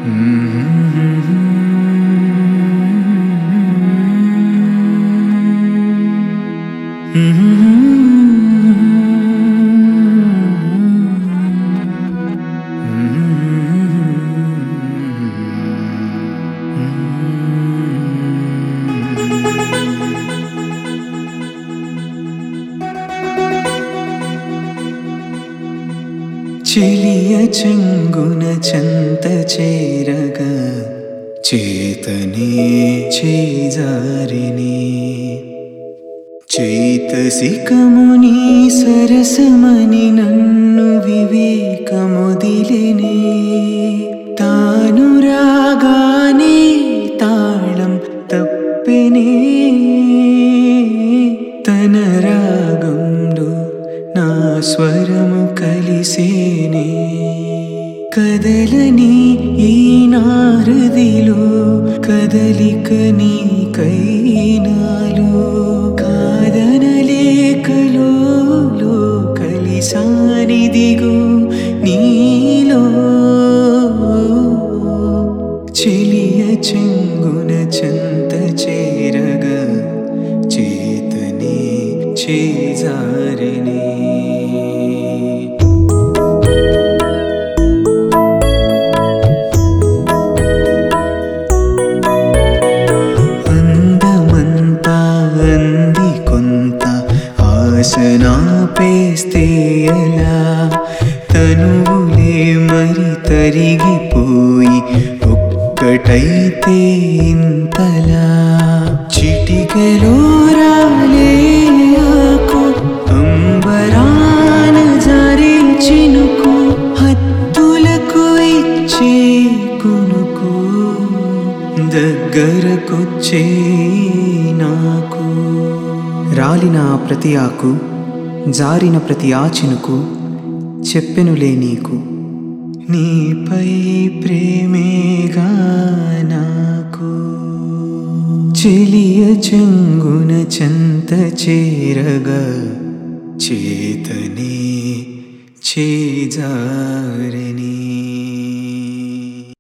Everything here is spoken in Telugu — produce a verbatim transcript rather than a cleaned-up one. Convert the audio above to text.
చెలియ చెంగున చెంత చేరగా చేతనే చేజారిని చైతసికముని సరసమని నన్ను వివేకముదిలినే తాను రాగానే తాళం తప్పెనే తన రాగంలో నా స్వరము కలిసేనే కదలని ఈ నారదిలో కదలిక నీ కైనాలో కాదనలేకలో కలిసానిదిగో నీలో చెలియ చెంగున చెంత చేరగా చేతనే చేజారినే ఆసనాపేస్తే ఎలా తనువులే మరి తరిగిపోయి ఒక్కటైతే ఇంతలా చిటికెలో రాలే ఆకు అంబరాన జారే చినుకు హత్తులకు ఇచ్చే కునుకు దగ్గరకొచ్చే నాకు రాలిన ప్రతి ఆకు జారిన ప్రతి ఆచినుకు చెప్పెనులే నీకు నీపై ప్రేమేగా నాకు చెలియ చెంగున చెంత చేరగా చేతనే చేజారిని.